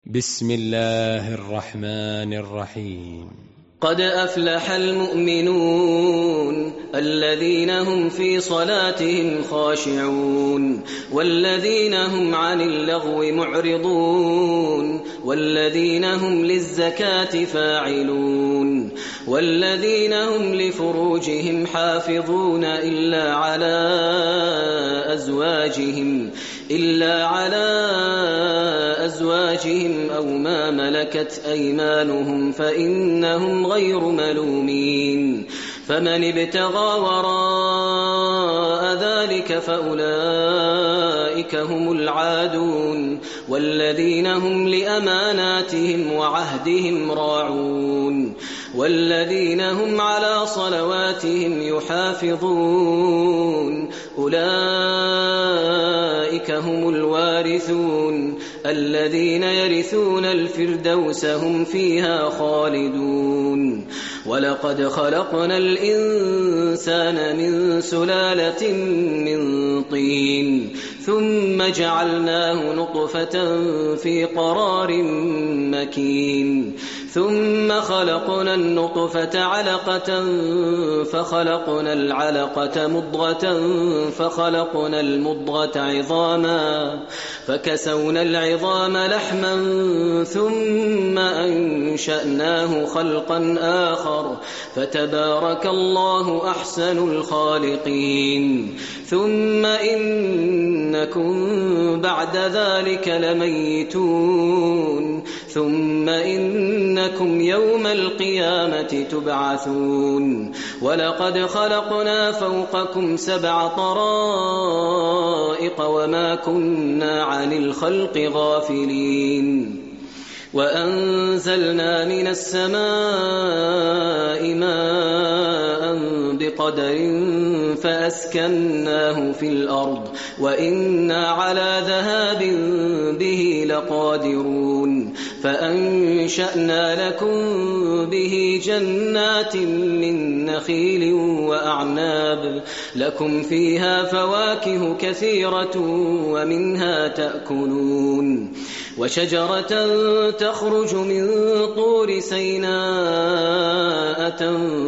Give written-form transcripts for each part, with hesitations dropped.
بسم الله الرحمن الرحيم. قد أفلح المؤمنون الذين هم في صلاتهم خاشعون والذين هم عن اللغو معرضون والذين هم للزكاة فاعلون والذين هم لفروجهم حافظون إلا على أزواجهم أو ما ملكت أيمانهم فإنهم غير ملومين. فمن ابتغى وراء ذلك فأولئك هم العادون والذين هم لأماناتهم وعهدهم راعون والذين هم على صلواتهم يحافظون أولئك هم الوارثون الذين يرثون الفردوس هم فيها خالدون. ولقد خلقنا الإنسان من سلالة من طين ثم جعلناه نطفة في قرار مكين ثم خلقنا النطفة علقة فخلقنا العلقة مضغة فخلقنا المضغة عظاما فكسونا العظام لحما ثم أنشأناه خلقا آخر فتبارك الله أحسن الخالقين. ثم إنكم بعد ذلك لميتون ثم إنكم يوم القيامة تبعثون. ولقد خلقنا فوقكم 7 طرائق وما كنا عن الخلق غافلين. وأنزلنا من السماء ماء بقدر فأسكناه في الأرض وإنا على ذهاب به لقادرون. فأنشأنا لكم به جنات من نخيل وأعناب لكم فيها فواكه كثيرة ومنها تأكلون. وشجرة تخرج من طور سيناء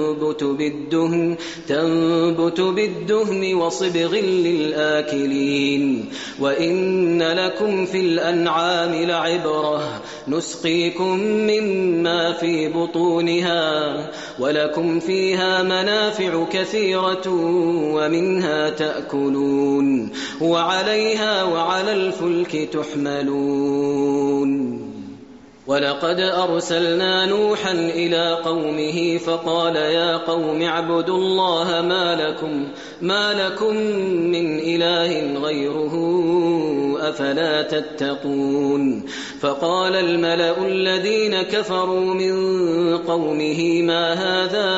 تنبت بالدهن وصبغ للآكلين. وإن لكم في الأنعام لعبرة نسقيكم مما في بطونها ولكم فيها منافع كثيرة ومنها تأكلون وعليها وعلى الفلك تحملون. ولقد أرسلنا نوحا إلى قومه فقال يا قوم اعبدوا الله ما لكم من إله غيره أفلا تتقون. فقال الملأ الذين كفروا من قومه ما هذا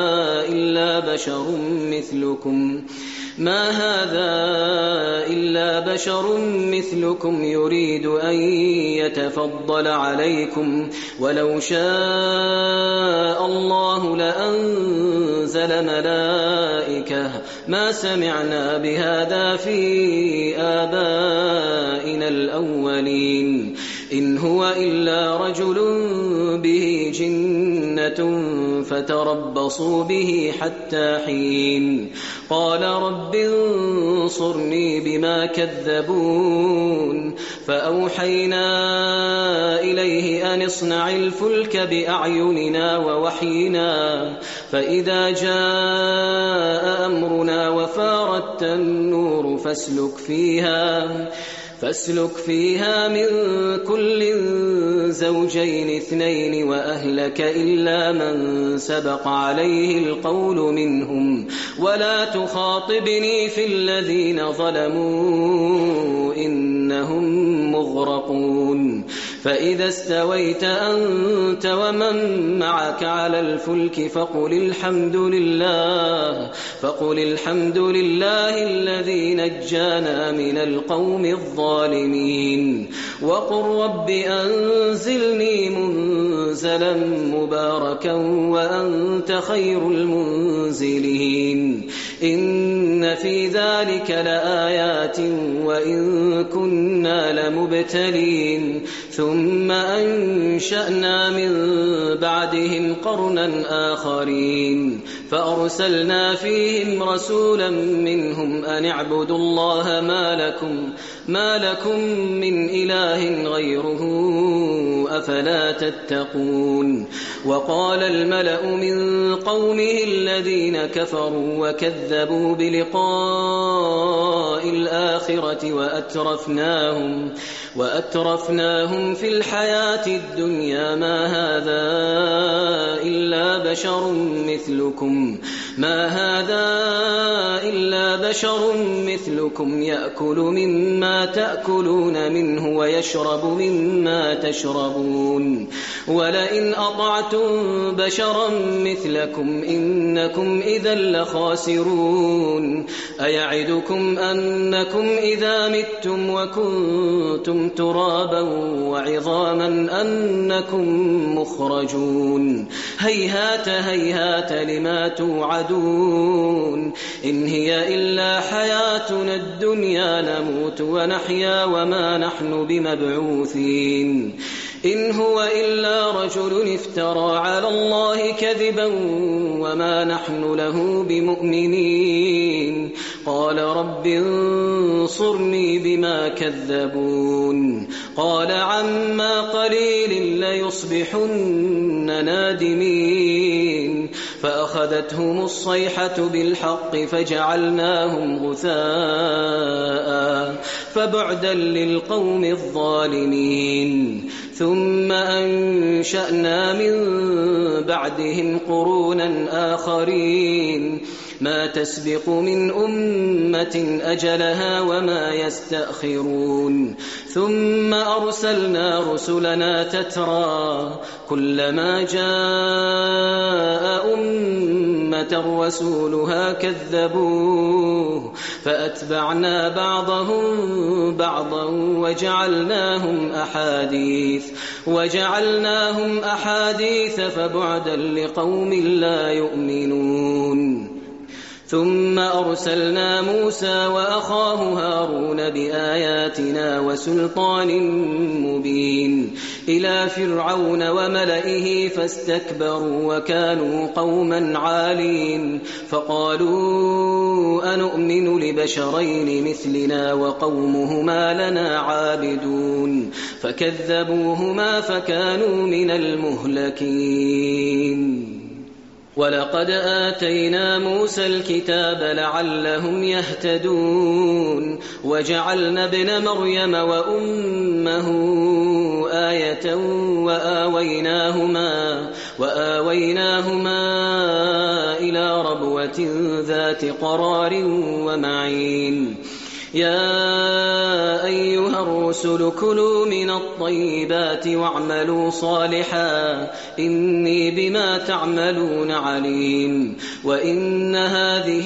إلا بشر مثلكم يريد أن يتفضل عليكم ولو شاء الله لأنزل ملائكة ما سمعنا بهذا في آبائنا الأولين إن هو إلا رجل به جنة فتربصوا به حتى حين. قال رب انصرني بما كذبون. فأوحينا إليه أن اصنع الفلك بأعيننا ووحينا فإذا جاء أمرنا وفارت النور فاسلك فيها من كل زوجين 2 وأهلك إلا من سبق عليه القول منهم ولا تخاطبني في الذين ظلموا إنهم مغرقون. فإذا استويت أنت ومن معك على الفلك فقل الحمد لله الذي نجانا من القوم الظالمين. وقل رب أنزلني منزلا مباركا وأنت خير المنزلين. إن إن في ذلك لآيات وإن كنا لمبتلين ثم أنشأنا من بعدهم قرنا آخرين فأرسلنا فيهم رسولا منهم أن اعبدوا الله ما لكم من إله غيره أفلا تتقون وقال الملأ من قومه الذين كفروا وكذبوا بلقاء الآخرة وأترفناهم في الحياة الدنيا ما هذا إلا بشر مثلكم يأكل مما تأكلون منه ويشرب مما تشربون ولئن أطعتم بشرا مثلكم إنكم إذا لخاسرون أيعدكم أنكم إذا متم وكنتم ترابا وعظاما أنكم مخرجون هيهات هيهات لما توعدون إن هي إلا حياتنا الدنيا نموت ونحيا وما نحن بمبعوثين إن هو إلا رجل افترى على الله كذبا وما نحن له بمؤمنين قال رب انصرني بما كذبون قال عما قليل ليصبحن نادمين فأخذتهم الصيحة بالحق فجعلناهم غثاء فبعدا للقوم الظالمين ثم أنشأنا من بعدهم قرونا آخرين ما تسبق من أمة أجلها وما يستأخرون ثم أرسلنا رسلنا تترى كلما جاء أمة رسولها كذبوه فأتبعنا بعضهم بعضا وجعلناهم أحاديث فبعدا لقوم لا يؤمنون ثم أرسلنا موسى وأخاه هارون بآياتنا وسلطان مبين إلى فرعون وملئه فاستكبروا وكانوا قوما عالين فقالوا أنؤمن لبشرين مثلنا وقومهما لنا عابدون فكذبوهما فكانوا من المهلكين ولقد آتينا موسى الكتاب لعلهم يهتدون وجعلنا ابن مريم وأمه آية وآويناهما إلى ربوة ذات قرار ومعين يا أيها الرسل كلوا من الطيبات واعملوا صالحا إني بما تعملون عليم وإن هذه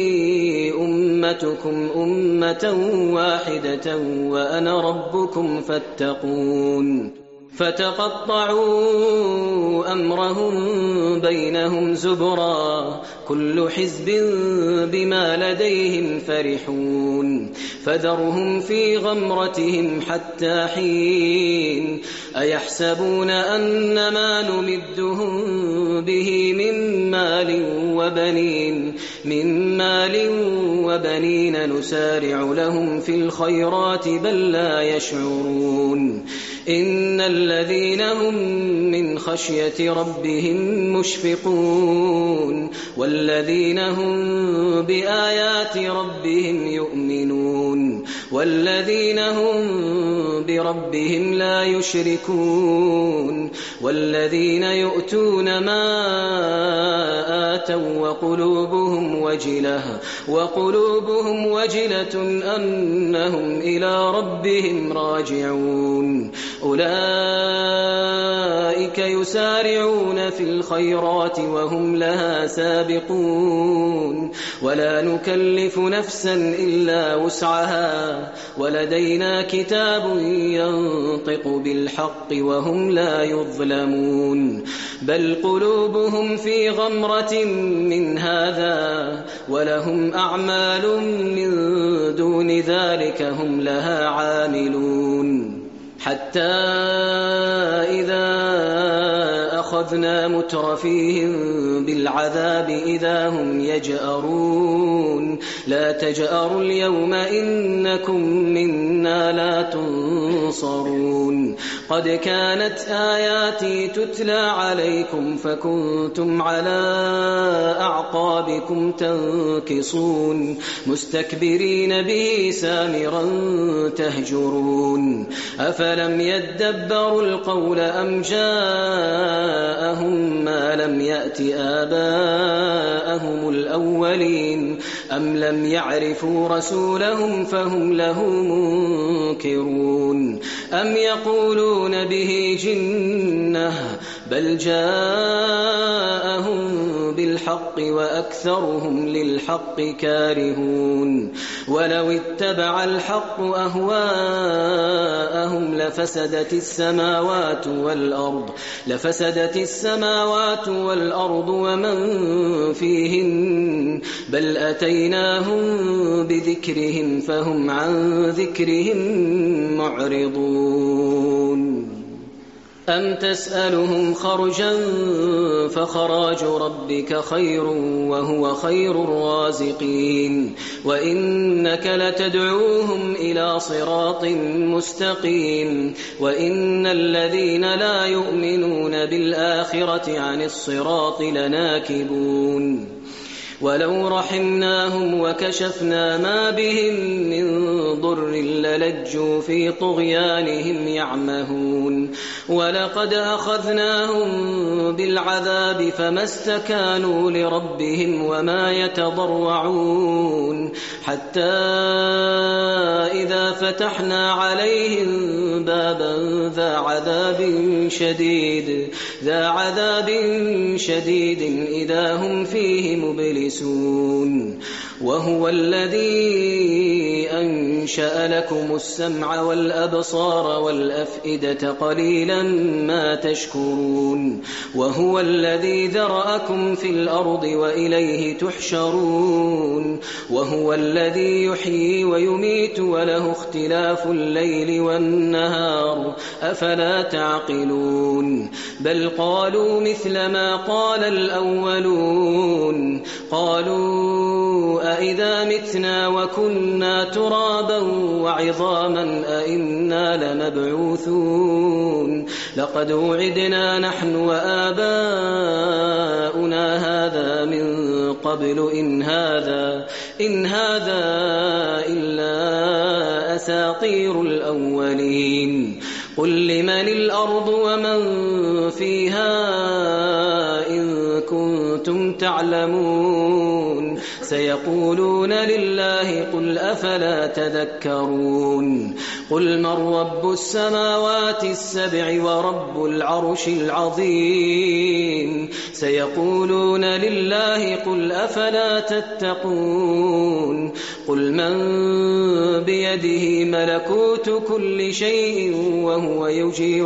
أمتكم أمة واحدة وأنا ربكم فاتقون فتقطعوا أمرهم بينهم زبرا كل حزب بما لديهم فرحون فذرهم في غمرتهم حتى حين أيحسبون أن ما نمدهم به من مال وبنين نسارع لهم في الخيرات بل لا يشعرون إن الذين هم من خشية ربهم مشفقون والذين هم بآيات ربهم يؤمنون والذين هم بربهم لا يشركون والذين يؤتون ما آتوا وقلوبهم وجلة أنهم إلى ربهم راجعون أولئك أولئك يسارعون في الخيرات وهم لها سابقون ولا نكلف نفسا إلا وسعها ولدينا كتاب ينطق بالحق وهم لا يظلمون بل قلوبهم في غمرة من هذا ولهم أعمال من دون ذلك هم لها عاملون حتى إذا أخذنا مترفيهم بالعذاب إذا هم يجأرون لا تجأروا اليوم إنكم منا لا تنصرون قد كانت آياتي تتلى عليكم فكنتم على أعقابكم تنكصون مستكبرين به سامرا تهجرون أفلم يدبروا القول أم جاءهم ما لم يأت آباءهم الأولين أم لم يعرفوا رسولهم فهم له منكرون أم يقولون به جنة بل جاءهم بالحق وأكثرهم للحق كارهون ولو اتبع الحق أهواءهم لفسدت السماوات والأرض ومن فيهن بل أتيناهم بذكرهم فهم عن ذكرهم معرضون أم تسألهم خرجا فخراج ربك خير وهو خير الرازقين وإنك لتدعوهم إلى صراط مستقيم وإن الذين لا يؤمنون بالآخرة عن الصراط لناكبون ولو رحمناهم وكشفنا ما بهم من ضر للجوا في طغيانهم يعمهون ولقد أخذناهم بالعذاب فما استكانوا لربهم وما يتضرعون حتى إذا فتحنا عليهم بابا ذا عذاب شديد إذا هم فيه مبلسون وهو الذي أنشأ لكم السمع والأبصار والأفئدة قليلا ما تشكرون وهو الذي ذرأكم في الأرض وإليه تحشرون وهو الذي يحيي ويميت وله اختلاف الليل والنهار أفلا تعقلون بل قالوا مثل ما قال الأولون قالوا أئذا متنا وكنا ترابا وعظاما أئنا لمبعوثون لقد وعدنا نحن وآباؤنا هذا من قبل إن هذا إلا أساطير الأولين قل لمن الأرض ومن فيها إن كنتم تعلمون سيقولون لله قل أفلا تذكرون قل من رب السماوات السبع ورب العرش العظيم سيقولون لله قل أفلا تتقون قل من بيده ملكوت كل شيء وهو يجير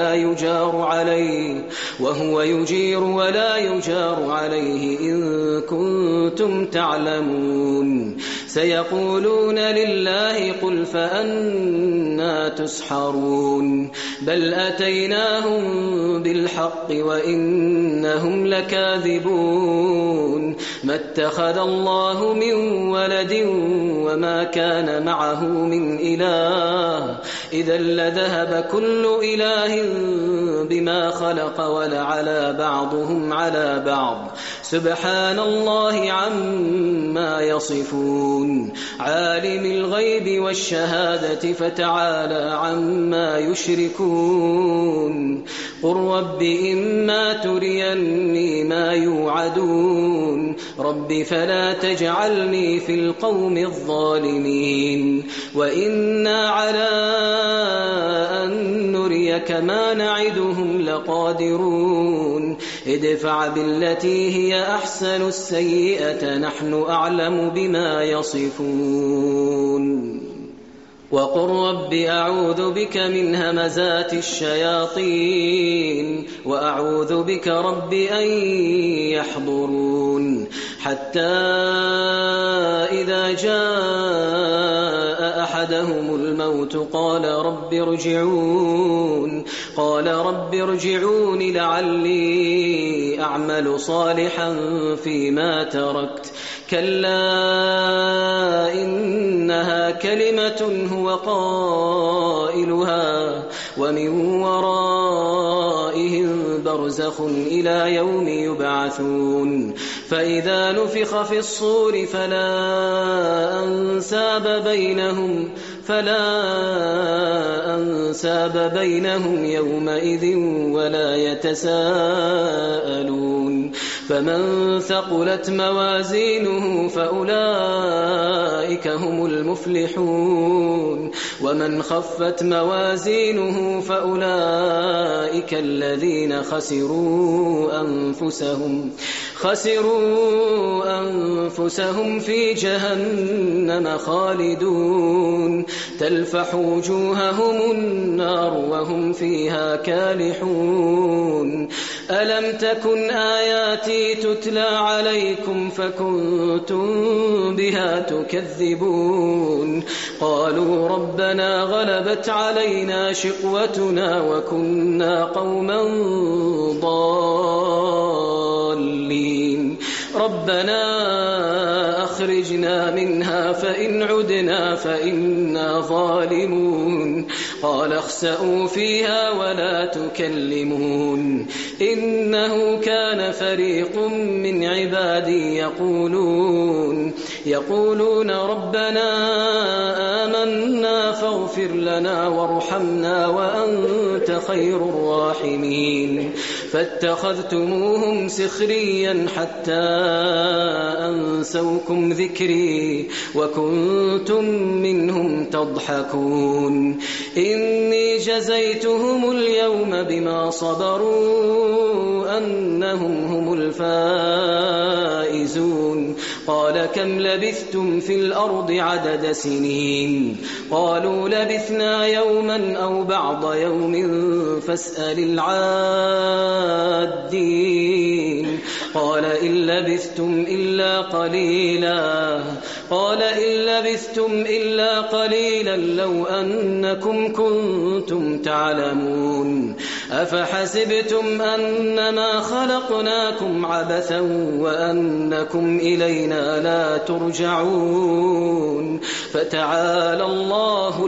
ولا يجار عليه إن كنتم تعلمون سيقولون لله قل فأنا تسحرون بل أتيناهم بالحق وإنهم لكاذبون ما اتخذ الله من ولد وما كان معه من إله إذا لذهب كل إله بما خلق ولعلى بعضهم على بعض سبحان الله عما يصفون يعملون عالم الغيب والشهادة فتعالى عما يشركون قل رب إما تريني ما يوعدون رب فلا تجعلني في القوم الظالمين وإنا على أن نريك ما نعدهم لقادرون ادفع بالتي هي أحسن السيئة نحن أعلم بما يصفون وقل رب أعوذ بك من همزات الشياطين وأعوذ بك رب أن يحضرون حتى إذا جاء أحدهم الموت قال رب ارجعون لعلي أعمل صالحا فيما تركت كلا إنها كلمة هو قائلها ومن ورائهم برزخ إلى يوم يبعثون فإذا نفخ في الصور فلا أنساب بينهم يومئذ ولا يتساءلون فمن ثقلت موازينه فأولئك هم المفلحون ومن خفت موازينه فأولئك الذين خسروا أنفسهم في جهنم خالدون تلفح وجوههم النار وهم فيها كالحون ألم تكن آياتي تتلى عليكم فكنتم بها تكذبون قالوا ربنا غلبت علينا شقوتنا وكنا قوما ضالين ربنا أخرجنا منها فإن عدنا فإنا ظالمون قال اخسئوا فيها ولا تكلمون إنه كان فريق من عبادي يقولون ربنا آمنا فاغفر لنا وارحمنا وأنت خير الراحمين فاتخذتموهم سخريا حتى أنسوكم ذكري وكنتم منهم تضحكون إني جزيتهم اليوم بما صبروا أنهم هم الفائزون قال كم لبثتم في الأرض عدد سنين قالوا لبثنا يوما أو بعض يوم فاسأل العادين قال إن لبثتم إلا قليلا لو أنكم كنتم تعلمون أفحسبتم أنما خلقناكم عبثا وأنكم إلينا لا ترجعون فتعالى الله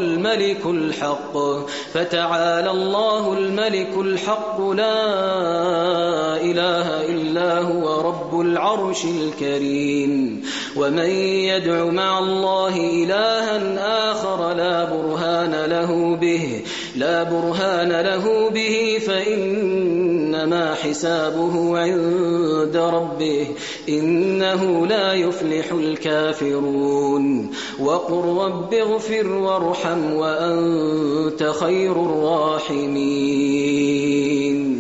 الملك الحق لا إله إلا هو رب العرش الكريم ومن يدع مع الله إلها آخر لا برهان له به فإنما حسابه عند ربه إنه لا يفلح الكافرون وقل رب اغفر وارحم وأنت خير الراحمين